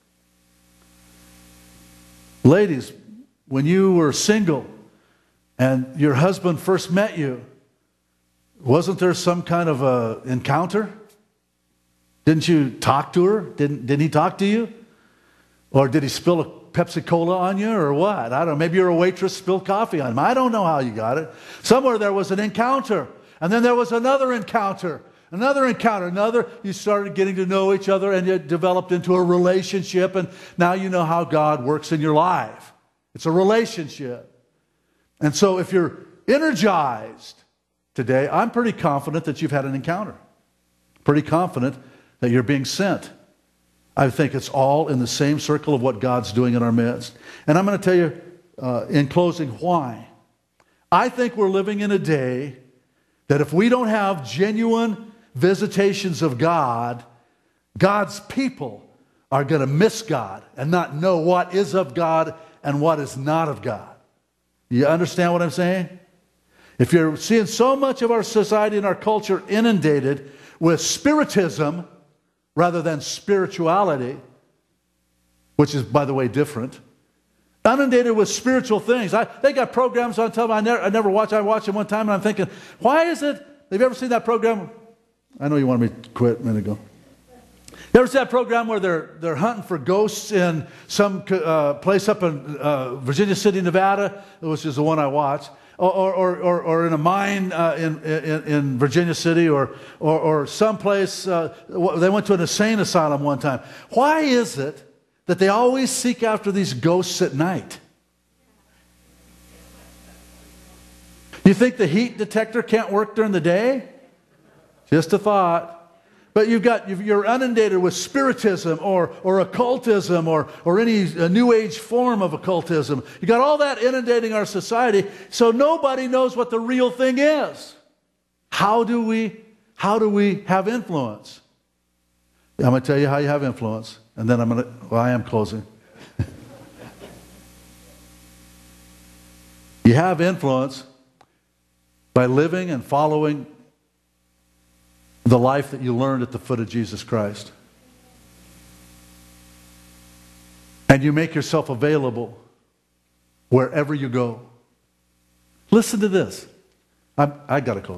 Ladies, when you were single and your husband first met you, wasn't there some kind of a encounter? Didn't you talk to her? Didn't, didn't he talk to you? Or did he spill a Pepsi Cola on you or what? I don't know. Maybe you're a waitress, spilled coffee on him. I don't know how you got it. Somewhere there was an encounter. And then there was another encounter. Another encounter. Another. You started getting to know each other and it developed into a relationship. And now you know how God works in your life. It's a relationship. And so if you're energized today, I'm pretty confident that you've had an encounter. Pretty confident that you're being sent. I think it's all in the same circle of what God's doing in our midst. And I'm going to tell you uh, in closing why. I think we're living in a day that if we don't have genuine visitations of God, God's people are going to miss God and not know what is of God and what is not of God. You understand what I'm saying? If you're seeing so much of our society and our culture inundated with spiritism rather than spirituality, which is, by the way, different. Inundated with spiritual things. I, they got programs on television I never, I never watched. I watched them one time and I'm thinking, why is it? Have you ever seen that program? I know you wanted me to quit a minute ago. You ever see that program where they're, they're hunting for ghosts in some uh, place up in uh, Virginia City, Nevada, which is the one I watched. Or, or, or, or in a mine uh, in, in, in Virginia City or, or, or someplace. Uh, they went to an insane asylum one time. Why is it that they always seek after these ghosts at night? You think the heat detector can't work during the day? Just a thought. But you've got, you're inundated with spiritism or, or occultism or, or any a new age form of occultism. You've got all that inundating our society, so nobody knows what the real thing is. How do we, how do we have influence? I'm going to tell you how you have influence, and then I'm going to, well, I am closing. You have influence by living and following the life that you learned at the foot of Jesus Christ. And you make yourself available wherever you go. Listen to this. I'm, I got to close.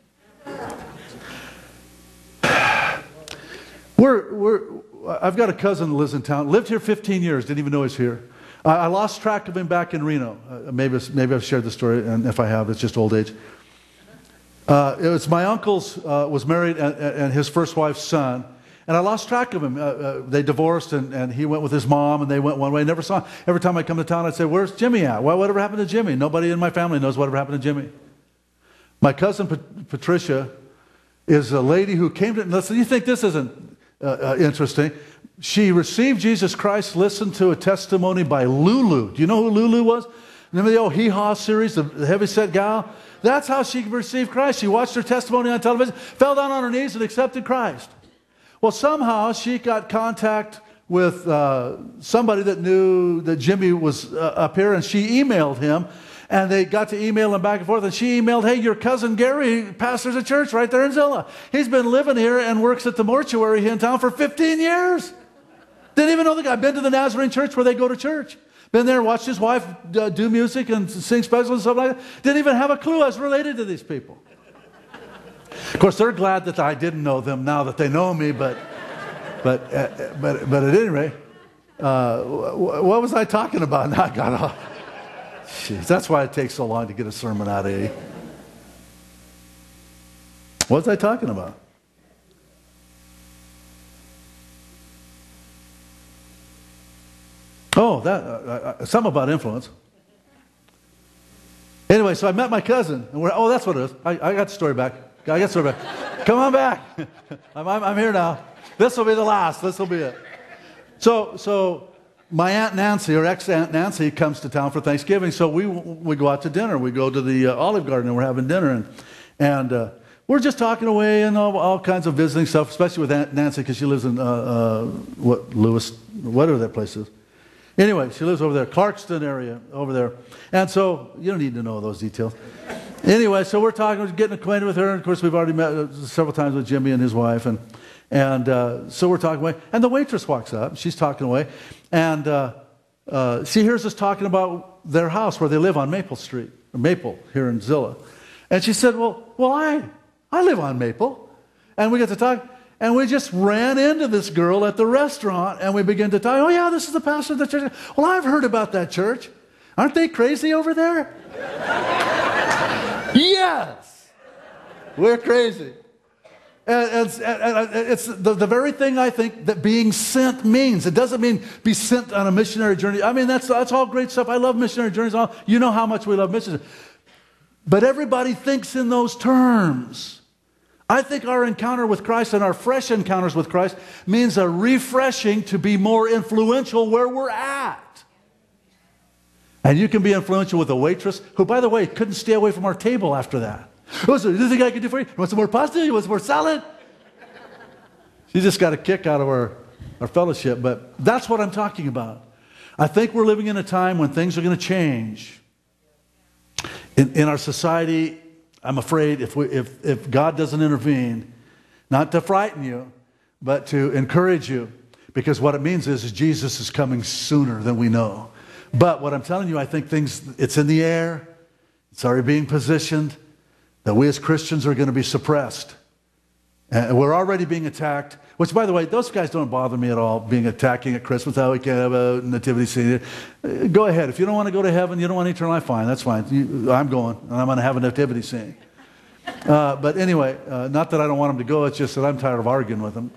We're, we're, I've got a cousin who lives in town. Lived here fifteen years. Didn't even know he's here. I, I lost track of him back in Reno. Uh, maybe, maybe I've shared the story, and if I have, it's just old age. Uh, it was my uncle's, uh, was married and, and his first wife's son. And I lost track of him. Uh, uh, they divorced and, and he went with his mom and they went one way. Never saw him. Every time I come to town, I'd say, where's Jimmy at? Well, whatever happened to Jimmy? Nobody in my family knows whatever happened to Jimmy. My cousin Pat- Patricia is a lady who came to, listen, you think this isn't uh, uh, interesting? She received Jesus Christ, listened to a testimony by Lulu. Do you know who Lulu was? Remember the old Hee Haw series, the, the heavyset gal? That's how she received Christ. She watched her testimony on television, fell down on her knees and accepted Christ. Well, somehow she got contact with uh, somebody that knew that Jimmy was uh, up here, and she emailed him, and they got to email him back and forth, and she emailed, hey, your cousin Gary pastors a church right there in Zilla. He's been living here and works at the mortuary here in town for fifteen years. Didn't even know the guy. Been to the Nazarene church where they go to church. Been there, watched his wife uh, do music and sing specials and stuff like that. Didn't even have a clue I was related to these people. Of course, they're glad that I didn't know them now that they know me, but but uh, but but at any rate, uh, what was I talking about? Now I got off. Jeez, that's why it takes so long to get a sermon out of you. What was I talking about? Oh, that uh, uh, something about influence. Anyway, so I met my cousin, and we're, oh, that's what it is. I, I got the story back. I got the story back. Come on back. I'm, I'm, I'm here now. This will be the last. This will be it. So, so my Aunt Nancy, or ex-Aunt Nancy, comes to town for Thanksgiving. So we we go out to dinner. We go to the uh, Olive Garden, and we're having dinner, and and uh, we're just talking away and all, all kinds of visiting stuff, especially with Aunt Nancy because she lives in uh, uh, what Lewis, whatever that place is. Anyway, she lives over there, Clarkston area over there. And so, you don't need to know those details. Anyway, so we're talking, we're getting acquainted with her. And of course, we've already met several times with Jimmy and his wife. And and uh, so we're talking away. And the waitress walks up. She's talking away. And uh, uh, she hears us talking about their house where they live on Maple Street, or Maple, here in Zillah. And she said, well, well, I, I live on Maple. And we get to talk. And we just ran into this girl at the restaurant, and we began to talk. Oh, yeah, this is the pastor of the church. Well, I've heard about that church. Aren't they crazy over there? Yes. We're crazy. And, and, and it's the, the very thing I think that being sent means. It doesn't mean be sent on a missionary journey. I mean, that's, that's all great stuff. I love missionary journeys. You know how much we love missions. But everybody thinks in those terms. I think our encounter with Christ and our fresh encounters with Christ means a refreshing to be more influential where we're at. And you can be influential with a waitress who, by the way, couldn't stay away from our table after that. What's there anything I can do for you? You want some more pasta? You want some more salad? She just got a kick out of our, our fellowship. But that's what I'm talking about. I think we're living in a time when things are going to change. In, in our society, I'm afraid if, we, if, if God doesn't intervene, not to frighten you, but to encourage you, because what it means is, is Jesus is coming sooner than we know. But what I'm telling you, I think things, it's in the air, it's already being positioned, that we as Christians are going to be suppressed. And we're already being attacked, which, by the way, those guys don't bother me at all, being attacking at Christmas, how we can't have a nativity scene. Go ahead. If you don't want to go to heaven, you don't want eternal life, fine, that's fine. You, I'm going, and I'm going to have a nativity scene. Uh, but anyway, uh, not that I don't want them to go, it's just that I'm tired of arguing with them.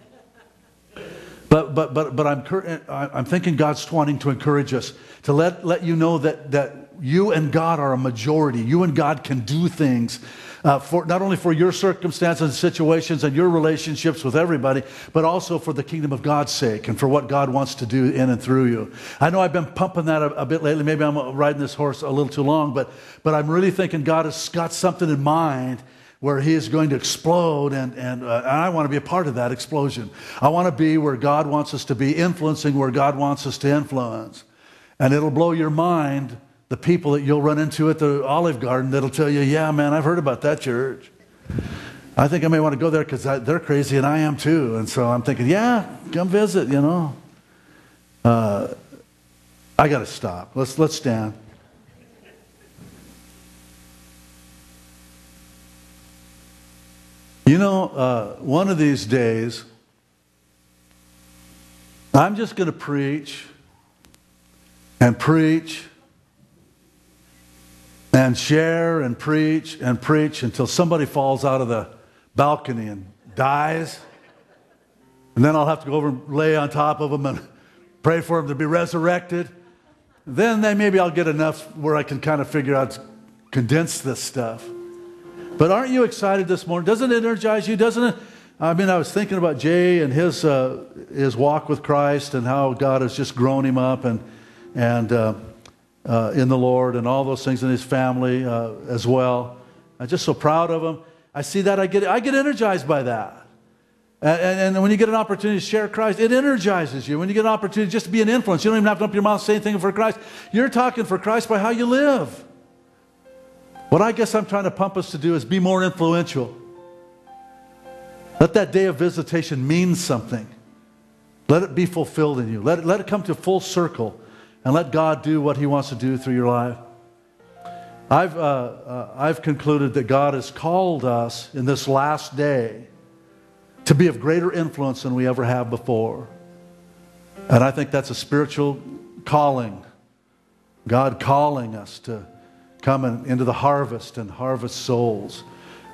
But but but but I'm I'm thinking God's wanting to encourage us, to let, let you know that, that you and God are a majority. You and God can do things. Uh, for not only for your circumstances and situations and your relationships with everybody, but also for the kingdom of God's sake and for what God wants to do in and through you. I know I've been pumping that a, a bit lately. Maybe I'm riding this horse a little too long, but but I'm really thinking God has got something in mind where He is going to explode, and, and, uh, and I want to be a part of that explosion. I want to be where God wants us to be, influencing where God wants us to influence. And it'll blow your mind, the people that you'll run into at the Olive Garden that'll tell you, yeah, man, I've heard about that church. I think I may want to go there because they're crazy and I am too. And so I'm thinking, yeah, come visit, you know. Uh, I got to stop. Let's, let's stand. You know, uh, one of these days, I'm just going to preach and preach and share and preach and preach until somebody falls out of the balcony and dies. And then I'll have to go over and lay on top of them and pray for them to be resurrected. Then they, maybe I'll get enough where I can kind of figure out, condense this stuff. But aren't you excited this morning? Doesn't it energize you? Doesn't it? I mean, I was thinking about Jay and his uh, his walk with Christ and how God has just grown him up and and uh, uh, in the Lord and all those things in his family uh, as well. I'm just so proud of him. I see that. I get I get energized by that. And, and, and when you get an opportunity to share Christ, it energizes you. When you get an opportunity just to be an influence, you don't even have to open your mouth and say anything for Christ. You're talking for Christ by how you live. What I guess I'm trying to pump us to do is be more influential. Let that day of visitation mean something. Let it be fulfilled in you. Let it, let it come to full circle and let God do what He wants to do through your life. I've, uh, uh, I've concluded that God has called us in this last day to be of greater influence than we ever have before. And I think that's a spiritual calling. God calling us to come in, into the harvest and harvest souls.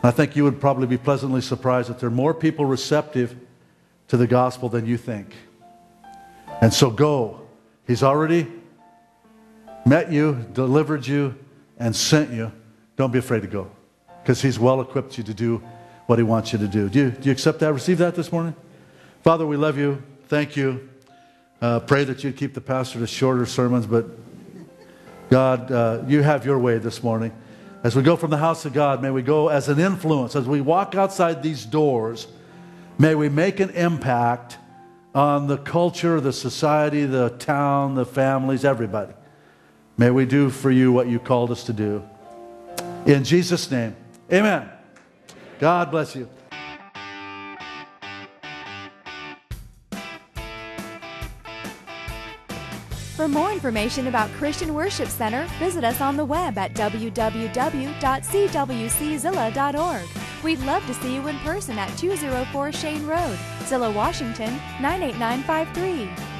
I think you would probably be pleasantly surprised that there are more people receptive to the gospel than you think. And so go. He's already met you, delivered you, and sent you. Don't be afraid to go, because He's well equipped you to do what He wants you to do. Do you, do you accept that? Receive that this morning? Father, we love you. Thank you. Uh, pray that you'd keep the pastor to shorter sermons, but God, uh, you have your way this morning. As we go from the house of God, may we go as an influence. As we walk outside these doors, may we make an impact on the culture, the society, the town, the families, everybody. May we do for you what you called us to do. In Jesus' name, amen. God bless you. For more information about Christian Worship Center, visit us on the web at w w w dot c w c zilla dot org. We'd love to see you in person at two oh four Shane Road, Zillah, Washington, nine eight nine five three.